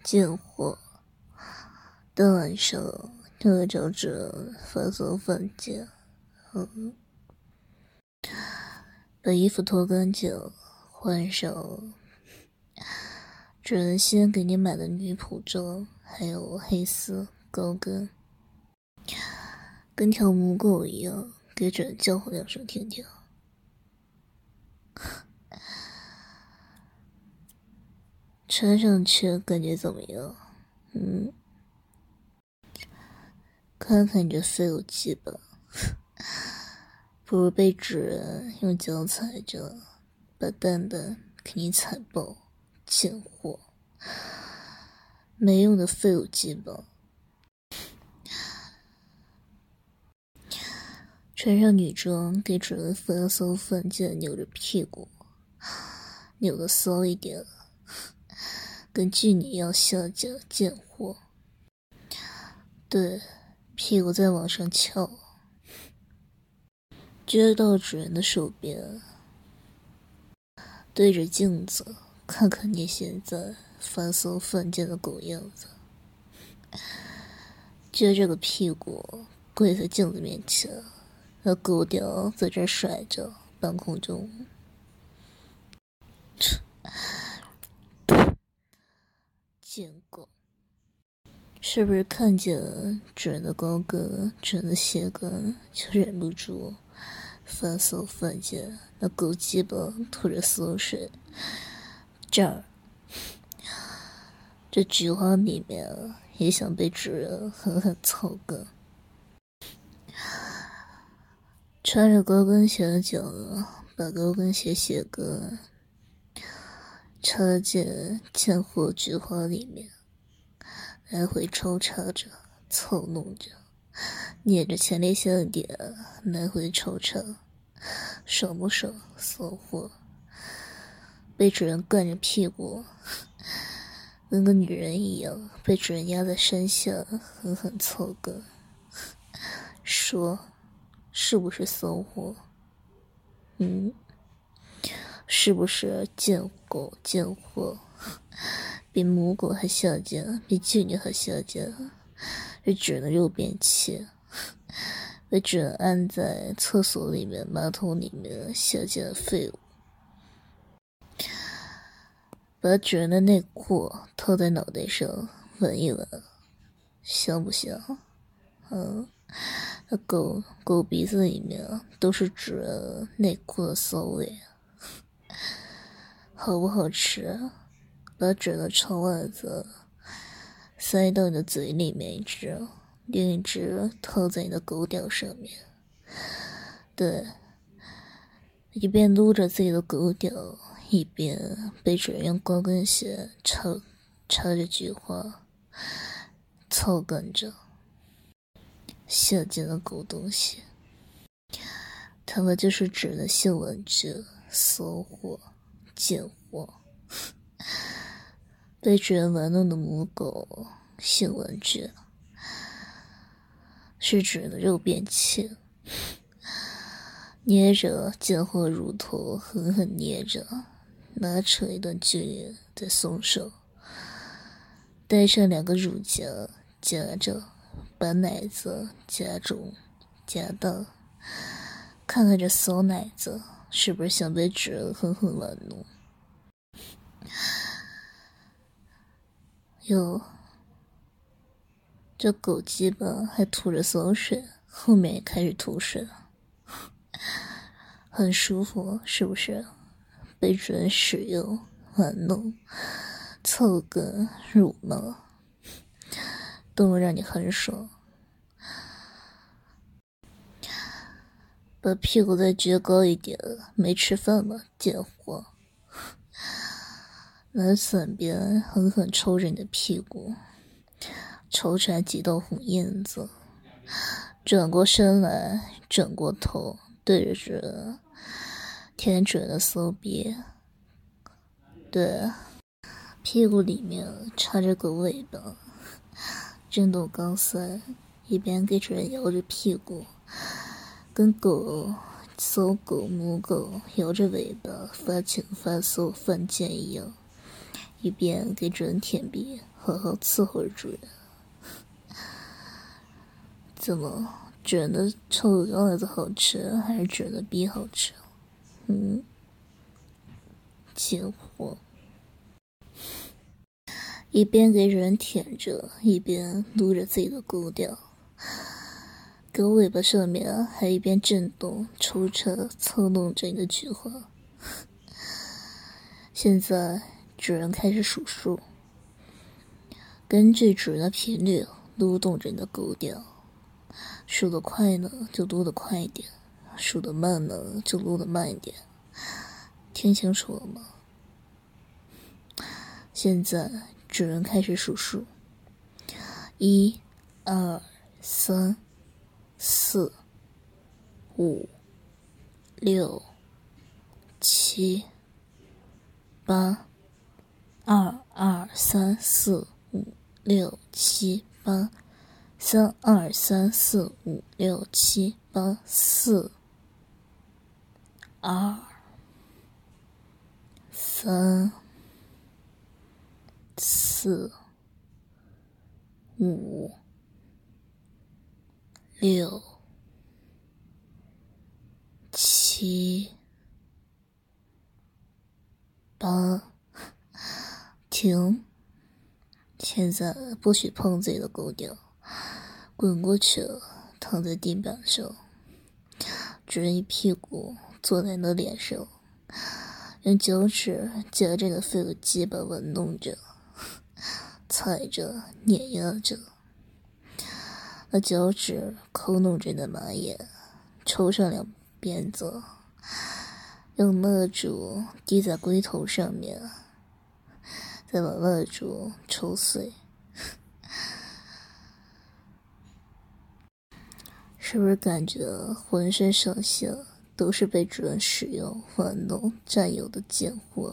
贱货，大晚上就来找这发骚犯贱。把衣服脱干净，换上主人先给你买的女仆装，还有黑丝高跟，跟条母狗一样，给主人叫唤2声听听。穿上去感觉怎么样？看看你这废物鸡巴，不如被主人用脚踩着，把蛋蛋给你踩爆，贱货，没用的废物鸡巴。穿上女装，给主人发骚犯贱，扭着屁股，扭得骚一点，跟妓女一样下贱，贱货。对，屁股再往上翘，撅到主人的手边，对着镜子看看你现在发骚犯贱的狗样子，撅着个屁股跪在镜子面前，那狗屌在这甩着，半空中。贱狗，是不是看见主人的高跟，主人的鞋跟，就忍不住发骚犯贱？那狗鸡巴吐着馊水，这儿，这菊花里面也想被主人狠狠操个。穿着高跟鞋的脚，把高跟鞋鞋跟插进贱货菊花里面，来回抽插着，操弄着，捏着前列腺的点，来回抽插，爽不爽？骚货，被主人干着屁股，跟个女人一样，被主人压在山下，狠狠操个。说，是不是骚货？是不是贱狗贱货？比母狗还下贱，比妓女还下贱，是主人的肉便器，被主人安在厕所里面、马桶里面下贱的废物。把主人的内裤套在脑袋上闻一闻，香不香？那狗鼻子里面都是主人内裤的骚味，好不好吃？把主人的长袜子塞到你的嘴里面一只，另一只套在你的狗屌上面。对，一边撸着自己的狗屌，一边被主人用高跟鞋插着菊花操干着。下贱的狗东西，他们就是主人的性玩具，骚货，贱货。被主人玩弄的母狗，性玩具，是主人的肉便器。捏着贱货乳头，狠狠捏着，拉扯一段距离，再松手，带上2个乳夹夹着，把奶子夹中夹大，看看这骚奶子是不是想被主人狠狠玩弄？哟，这狗鸡巴还吐着骚水，后面也开始吐水了，很舒服是不是？被主人使用玩弄操跟辱骂，都能让你很爽。把屁股再撅高一点，没吃饭吗？贱货！拿伞边狠狠抽着你的屁股，抽出来几道红印子，转过身来，转过头，对着主人舔主人的骚逼。对，屁股里面插着狗尾巴，震动钢塞，一边给主人摇着屁股，跟骚狗母狗摇着尾巴发情发骚犯贱一样， 一边给主人舔鼻，好好伺候着主人。怎么，主人的臭腰子好吃，还是主人的逼好吃？贱货！一边给主人舔着，一边撸着自己的狗屌，狗尾巴上面还一边震动、抽插、操弄着你的菊花。现在主人开始数数，根据主人的频率撸动着你的狗屌，数得快呢就撸得快一点，数得慢呢就撸得慢一点，听清楚了吗？现在主人开始数数，1、2、3、4、5、6、7、8，2、2、3、4、5、6、7、8，3、2、3、4、5、6、7、8、4、2、3、4、5、6、7、8，停！现在不许碰自己的狗屌，滚过去了，躺在地板上。主人一屁股坐在你的脸上，用脚趾夹着你的废物鸡巴玩弄着，踩着，碾压着。那脚趾抠弄着你的马眼，抽上两鞭子，用蜡烛滴在龟头上面，再把蜡烛抽碎。是不是感觉浑身上下都是被主人使用、玩弄、占有的贱货？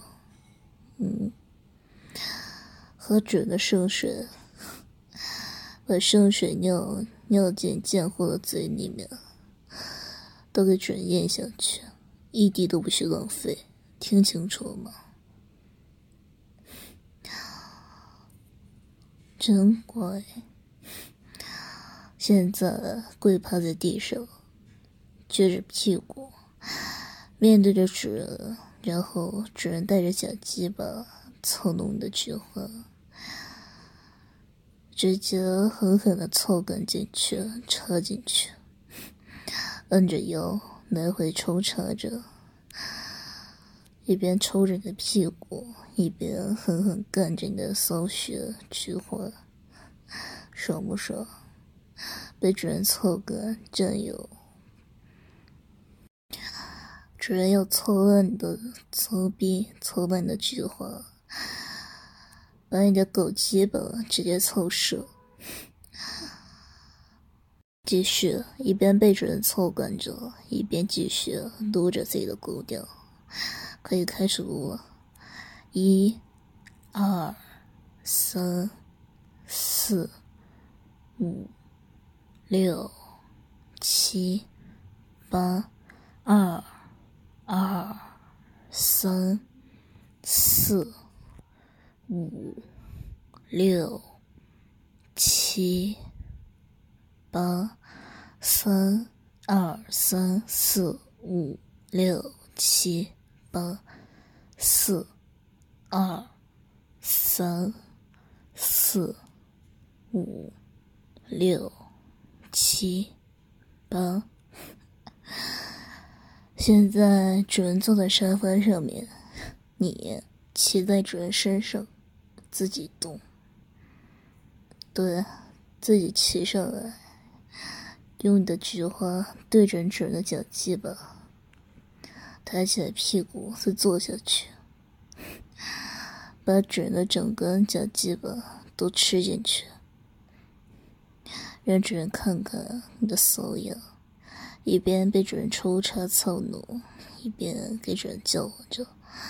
喝主人的圣水，把圣水尿进贱货的嘴里面，都给主人咽下去，一滴都不许浪费，听清楚了吗？真乖。现在跪趴在地上，撅着屁股，面对着主人，然后主人带着假鸡巴操弄你的菊花，直接狠狠地操干进去，插进去，摁着腰来回抽插着，一边抽着你的屁股，一边狠狠干着你的骚穴菊花，爽不爽？被主人操干占有，主人要操烂你的骚逼，操烂你的菊花，把你的狗鸡巴直接操射。继续一边被主人操干着，一边继续撸着自己的狗屌，可以开始撸了。1、2、3、4、5、6、7、8，2、2、3、4、5、6、7、8，3、2、3、4、5、6、7、8，4、2、3、4、5、6、7、8。现在主人坐在沙发上面，你骑在主人身上，自己动。对，自己骑上来，用你的菊花对准主人的脚鸡巴，抬起来屁股再坐下去，把主人的整根脚鸡巴都吃进去，让主人看看你的骚样。一边被主人抽插操弄，一边给主人叫唤着，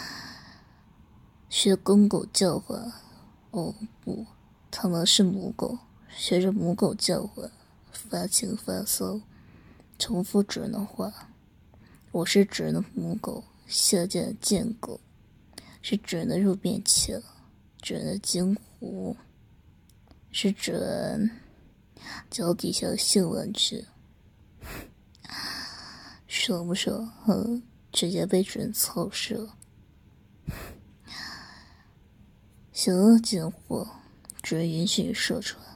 学公狗叫唤。哦不，他们是母狗，学着母狗叫唤，发情发骚，重复主人的话。我是主人的母狗，下贱的贱狗，是主人的肉便器了。 准的金壶，是准脚底下的性玩具，爽不爽？直接被准操射。想要贱货，只允许你射出来。